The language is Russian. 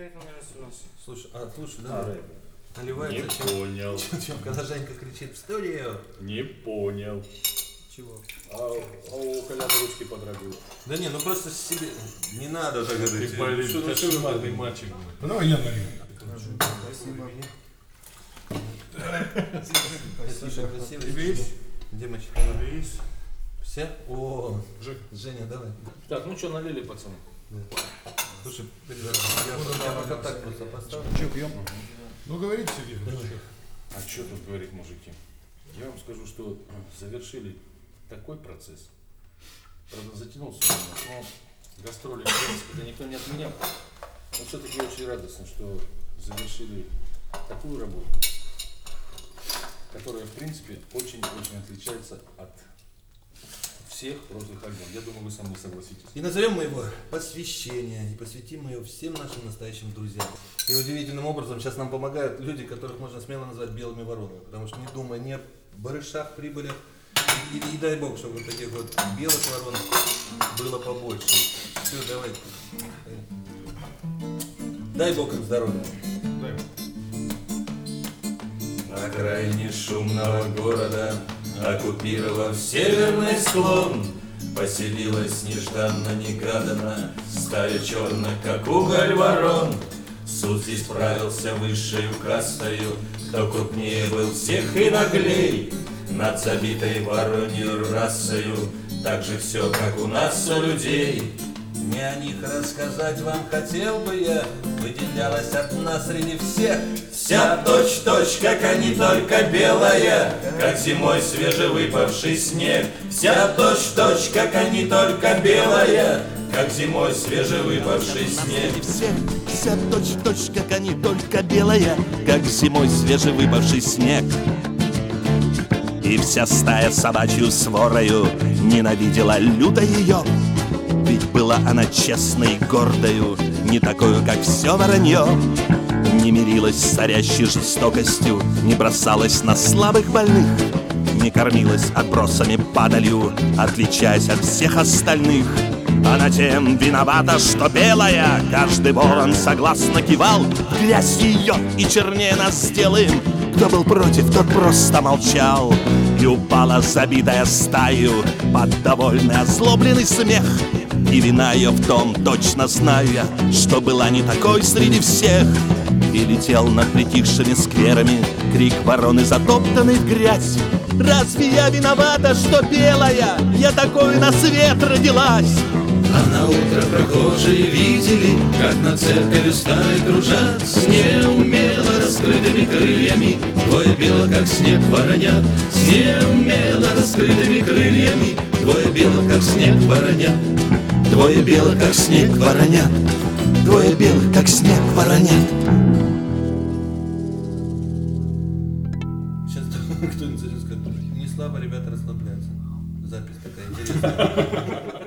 какая-то нравится у нас. Слушай, да. Наливается. Не понял. Когда Женька кричит в студию. Не понял. Чего? А у Коляна ручки подрагивают. Да не, ну просто себе. Не надо так Ты, блин, кошмарный мальчик. Ну давай я налью. Спасибо. Слушай, красиво. Весь? Димочка, Весь. все? О, Женя, давай. Так, ну что, налили, пацаны? Слушай, я пока так просто поставлю. Че, пьем? Ну говорите, Сергей. А что тут говорить, мужики? Я вам скажу, что завершили такой процесс. Правда, затянулся немного, но гастроли, в принципе, никто не отменял. Но все-таки очень радостно, что завершили такую работу, которая, в принципе, очень-очень отличается от всех прошлых альбомов. Я думаю, вы со мной согласитесь. И назовем мы его «Посвящение», и посвятим мы его всем нашим настоящим друзьям. И удивительным образом сейчас нам помогают люди, которых можно смело назвать белыми воронами, потому что не думая ни о барышах, прибылях, и дай бог, чтобы вот таких вот белых ворон было побольше. Все, давайте. Дай бог им здоровья. На окраине шумного города, оккупировав северный склон, поселилась нежданно-негаданно стая черных, как уголь ворон. Суд здесь правился высшею кастою, кто крупнее был всех и наглей. Над забитой воронью расою, так же все, как у нас у людей. Не о них рассказать вам хотел бы я, выделялась одна среди всех. Вся точь-точь, как они, только белая, как зимой свежевыпавший снег. Вся точь-точь, как они, только белая, как зимой свежевыпавший снег. Вся точь-точь, как они, только белая, как зимой свежевыпавший снег. И вся стая собачью сворою ненавидела люто ее, ведь была она честной и гордою, не такою, как все воронье. Не мирилась с царящей жестокостью, не бросалась на слабых больных, не кормилась отбросами падалью, отличаясь от всех остальных. Она тем виновата, что белая, каждый ворон согласно кивал. Грязь ее и чернее нас сделаем. Кто был против, тот просто молчал. И упала забитая стаю под довольный озлобленный смех. И вина ее в том, точно знаю я, что была не такой среди всех. И летел над притихшими скверами крик вороны, затоптанный в грязь. Разве я виновата, что белая, я такой на свет родилась? А на утро прохожие видели, как над церковью старой кружат с неумело раскрытыми крыльями. Двое белых, как снег, воронят с неумело раскрытыми крыльями. Двое белых, как снег, воронят. Двое белых, как снег, воронят. Двое белых, как снег, воронят. Сейчас кто-нибудь скажет, не слабо ребята расслабляются. Запись такая интересная.